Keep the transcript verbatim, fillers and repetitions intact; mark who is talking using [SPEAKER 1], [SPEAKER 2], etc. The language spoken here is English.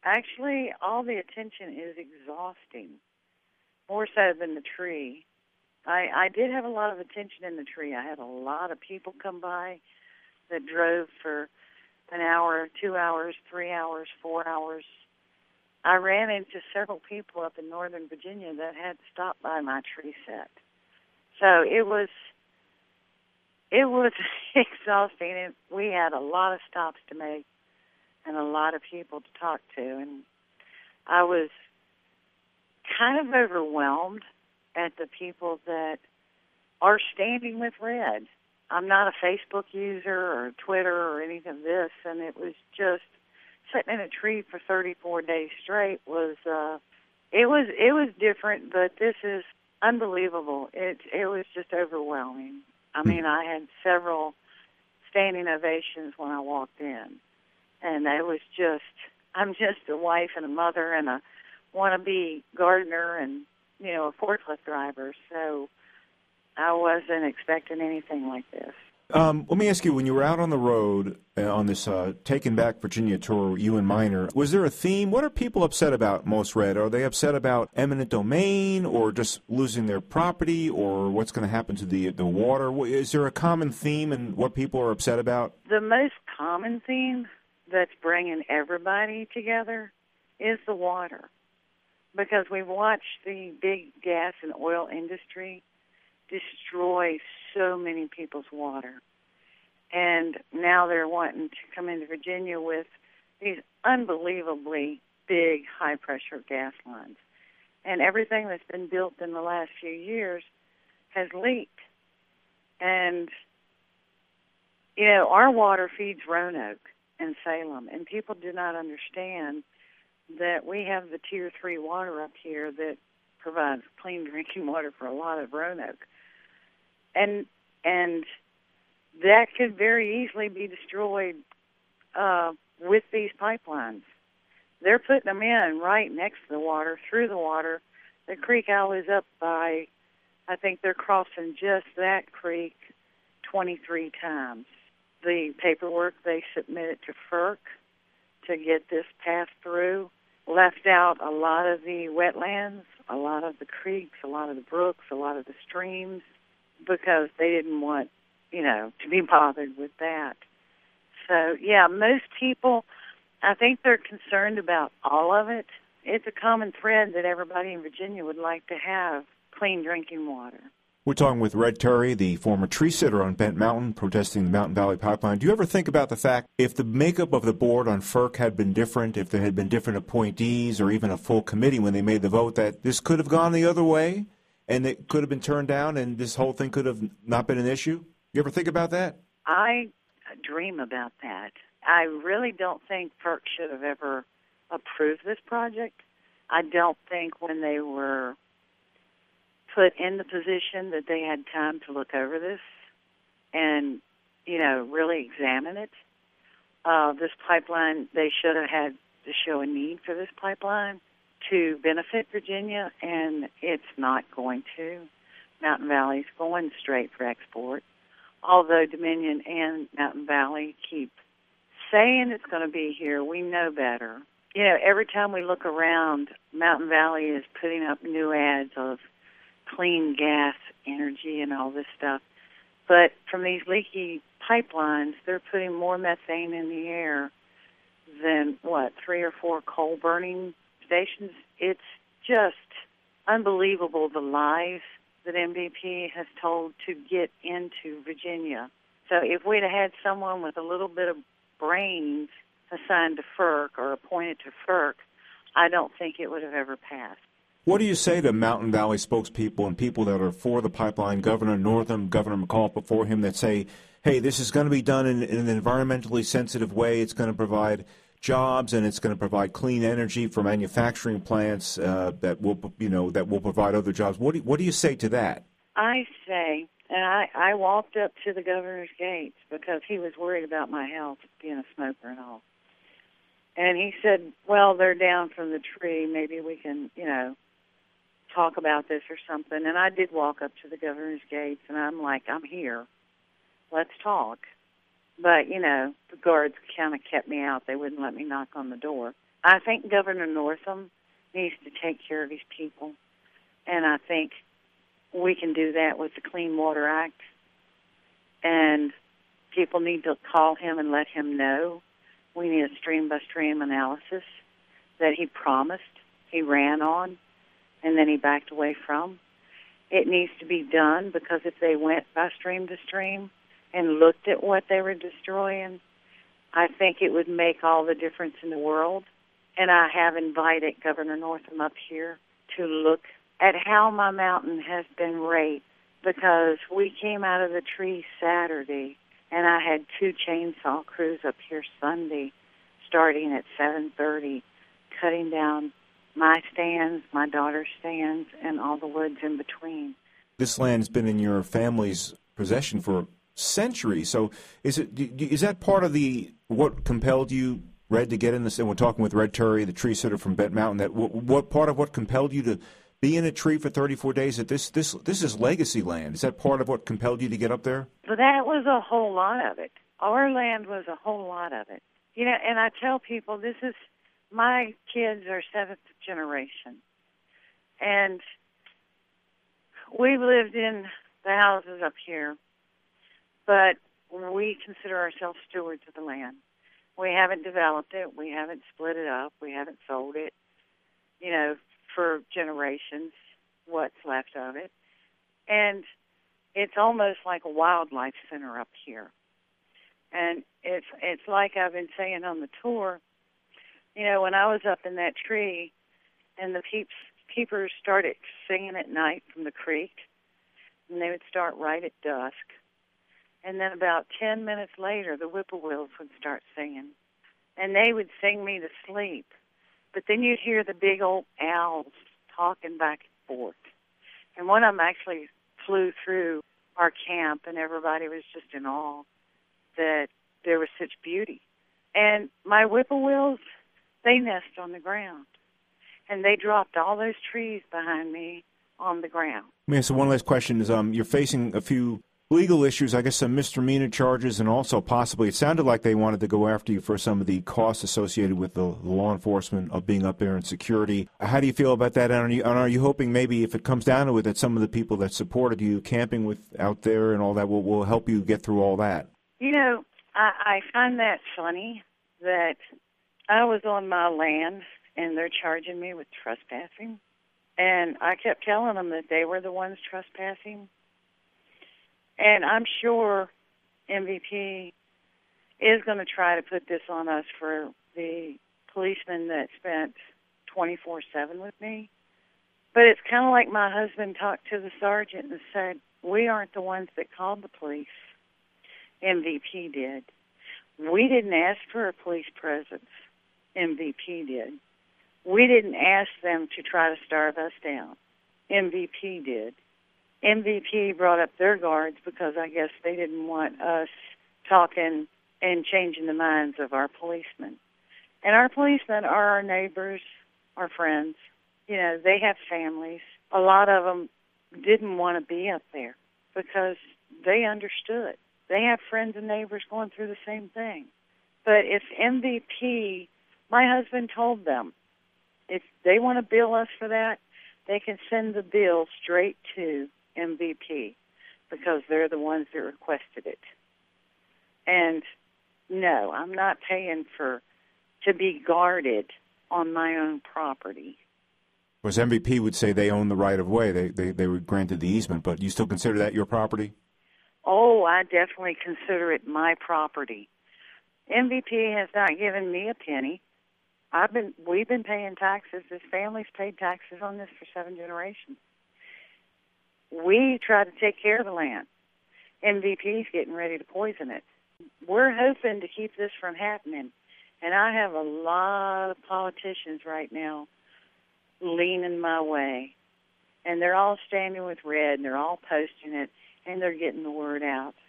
[SPEAKER 1] Actually, all the attention is exhausting, more so than the tree. I, I did have a lot of attention in the tree. I had a lot of people come by that drove for an hour, two hours, three hours, four hours. I ran into several people up in Northern Virginia that had stopped by my tree set. So it was it was exhausting. It, we had a lot of stops to make and a lot of people to talk to, and I was kind of overwhelmed at the people that are standing with Red. I'm not a Facebook user or Twitter or any of this, and it was just sitting in a tree for thirty-four days straight was uh, it was it was different, but this is unbelievable. It it was just overwhelming. I mean, I had several standing ovations when I walked in, and it was just I'm just a wife and a mother and a wannabe gardener and you know a forklift driver, so I wasn't expecting anything like this.
[SPEAKER 2] Um, let me ask you, when you were out on the road uh, on this uh, Taking Back Virginia tour, you and Minor, was there a theme? What are people upset about most, Red? Are they upset about eminent domain or just losing their property or what's going to happen to the the water? Is there a common theme in what people are upset about?
[SPEAKER 1] The most common theme that's bringing everybody together is the water, because we've watched the big gas and oil industry destroy so many people's water. And now they're wanting to come into Virginia with these unbelievably big, high-pressure gas lines. And everything that's been built in the last few years has leaked. And, you know, our water feeds Roanoke and Salem, and people do not understand that we have the Tier three water up here that provides clean drinking water for a lot of Roanoke. And and that could very easily be destroyed uh, with these pipelines. They're putting them in right next to the water, through the water. The creek owl is up by, I think they're crossing just that creek twenty-three times. The paperwork they submitted to FERC to get this passed through left out a lot of the wetlands, a lot of the creeks, a lot of the brooks, a lot of the streams, because they didn't want, you know, to be bothered with that. So, yeah, most people, I think they're concerned about all of it. It's a common thread that everybody in Virginia would like to have clean drinking water.
[SPEAKER 2] We're talking with Red Terry, the former tree sitter on Bent Mountain, protesting the Mountain Valley Pipeline. Do you ever think about the fact, if the makeup of the board on FERC had been different, if there had been different appointees or even a full committee when they made the vote, that this could have gone the other way and it could have been turned down and this whole thing could have not been an issue? You ever think about that?
[SPEAKER 1] I dream about that. I really don't think FERC should have ever approved this project. I don't think when they were put in the position that they had time to look over this and, you know, really examine it. Uh, this pipeline, they should have had to show a need for this pipeline to benefit Virginia, and it's not going to. Mountain Valley's going straight for export, although Dominion and Mountain Valley keep saying it's going to be here. We know better. You know, every time we look around, Mountain Valley is putting up new ads of clean gas, energy, and all this stuff. But from these leaky pipelines, they're putting more methane in the air than, what, three or four coal-burning stations? It's just unbelievable, the lies that M V P has told to get into Virginia. So if we'd have had someone with a little bit of brains assigned to FERC or appointed to FERC, I don't think it would have ever passed.
[SPEAKER 2] What do you say to Mountain Valley spokespeople and people that are for the pipeline, Governor Northam, Governor McAuliffe before him, that say, hey, this is going to be done in, in an environmentally sensitive way. It's going to provide jobs and it's going to provide clean energy for manufacturing plants uh, that will, you know, that will provide other jobs. What do you, what do you say to that?
[SPEAKER 1] I say, and I, I walked up to the governor's gates because he was worried about my health, being a smoker and all. And he said, well, they're down from the tree. Maybe we can, you know, talk about this or something. And I did walk up to the governor's gates, and I'm like, I'm here. Let's talk. But, you know, the guards kind of kept me out. They wouldn't let me knock on the door. I think Governor Northam needs to take care of his people, and I think we can do that with the Clean Water Act. And people need to call him and let him know. We need a stream-by-stream analysis that he promised, he ran on, and then he backed away from. It needs to be done, because if they went by stream to stream and looked at what they were destroying, I think it would make all the difference in the world. And I have invited Governor Northam up here to look at how my mountain has been raped, because we came out of the tree Saturday, and I had two chainsaw crews up here Sunday, starting at seven thirty, cutting down my stands, my daughter's stands, and all the woods in between.
[SPEAKER 2] This land's been in your family's possession for centuries. So is it is that part of the what compelled you, Red, to get in this? And we're talking with Red Turry, the tree sitter from Bent Mountain. That what, what part of what compelled you to be in a tree for thirty-four days? That this this this is legacy land. Is that part of what compelled you to get up there?
[SPEAKER 1] But that was a whole lot of it. Our land was a whole lot of it. You know, and I tell people this is. My kids are seventh generation, and we lived in the houses up here, but we consider ourselves stewards of the land. We haven't developed it. We haven't split it up. We haven't sold it, you know, for generations, what's left of it. And it's almost like a wildlife center up here. And it's it's like I've been saying on the tour. You know, when I was up in that tree and the peeps, keepers started singing at night from the creek, and they would start right at dusk. And then about ten minutes later, the whippoorwills would start singing. And they would sing me to sleep. But then you'd hear the big old owls talking back and forth. And one of them actually flew through our camp, and everybody was just in awe that there was such beauty. And my whippoorwills, they nest on the ground, and they dropped all those trees behind me on the ground.
[SPEAKER 2] Yeah, so one last question is, um, you're facing a few legal issues, I guess some misdemeanor charges, and also possibly, it sounded like they wanted to go after you for some of the costs associated with the, the law enforcement of being up there in security. How do you feel about that? And are you, and are you hoping maybe if it comes down to it that some of the people that supported you camping with out there and all that will, will help you get through all that?
[SPEAKER 1] You know, I, I find that funny that I was on my land, and they're charging me with trespassing. And I kept telling them that they were the ones trespassing. And I'm sure M V P is going to try to put this on us for the policeman that spent twenty-four seven with me. But it's kind of like my husband talked to the sergeant and said, we aren't the ones that called the police. M V P did. We didn't ask for a police presence. M V P did. We didn't ask them to try to starve us down. M V P did. M V P brought up their guards because I guess they didn't want us talking and changing the minds of our policemen. And our policemen are our neighbors, our friends. You know, they have families. A lot of them didn't want to be up there because they understood. They have friends and neighbors going through the same thing. But if M V P, my husband told them, if they want to bill us for that, they can send the bill straight to M V P because they're the ones that requested it. And no, I'm not paying for to be guarded on my own property.
[SPEAKER 2] Whereas M V P would say they own the right of way. They, they, they were granted the easement, but you still consider that your property?
[SPEAKER 1] Oh, I definitely consider it my property. M V P has not given me a penny. I've been, we've been paying taxes. This family's paid taxes on this for seven generations. We try to take care of the land. M V P's getting ready to poison it. We're hoping to keep this from happening. And I have a lot of politicians right now leaning my way. And they're all standing with Red, and they're all posting it, and they're getting the word out.